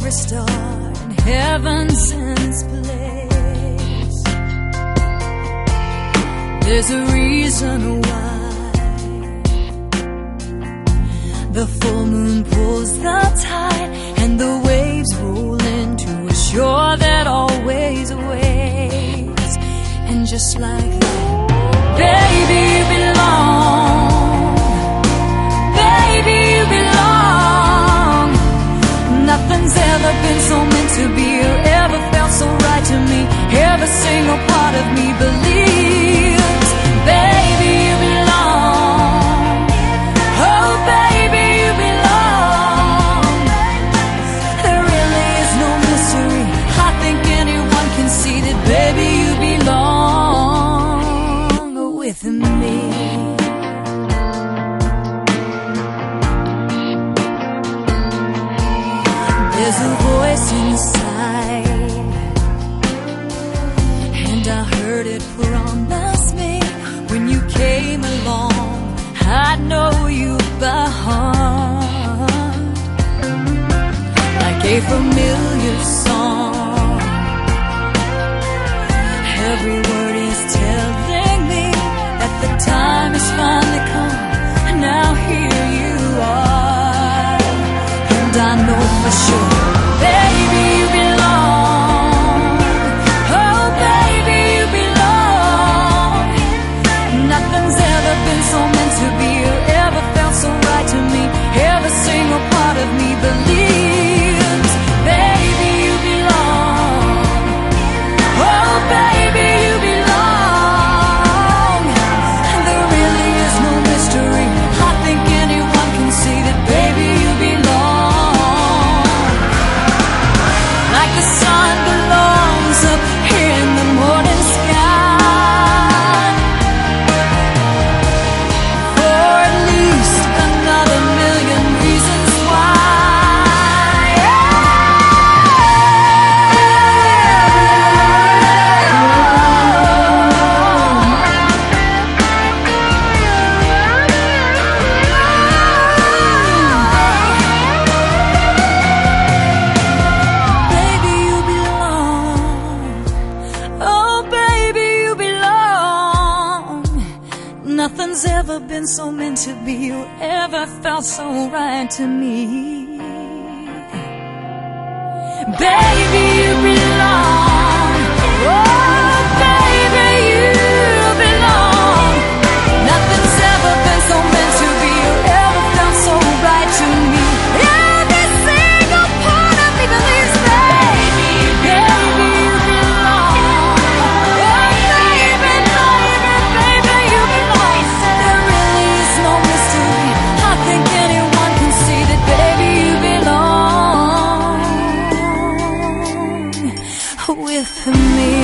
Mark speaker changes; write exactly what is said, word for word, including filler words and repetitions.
Speaker 1: every star in heaven's in its place. There's a reason why the full moon pulls the tide and the waves roll into a shore that always awaits. And just like that, baby, you belong. Baby, you belong. Nothing's ever been so meant to be or ever felt so right to me. Every single part of me believes, baby, you belong. Oh, baby, you belong. There really is no mystery. I think anyone can see that, baby, you belong with me. There's a voice inside, and I heard it promise me when you came along, I'd know you by heart, like a familiar song. Every word is telling me that the time has finally come, and now here you are, and I know for sure, baby, you belong. Oh, baby, you belong. Nothing's ever been so meant to be or ever felt so right to me. Every single part of me believes, baby, you belong. Oh, baby, you belong. And there really is no mystery. I think anyone can see that, baby, you belong. Like the sun belongs up here in the morning sky, for at least another million reasons why. Baby, you belong. Oh, baby, you belong. Nothing's ever been so meant to be or ever felt so right to me. Baby, you belong. Oh, baby, you belong. Nothing's ever been so meant to be or ever felt so right to me. Every single part of me believes, baby, baby, you belong. Oh, baby, baby, baby, you belong. There really is no mystery. I think anyone can see that, baby, you belong with me.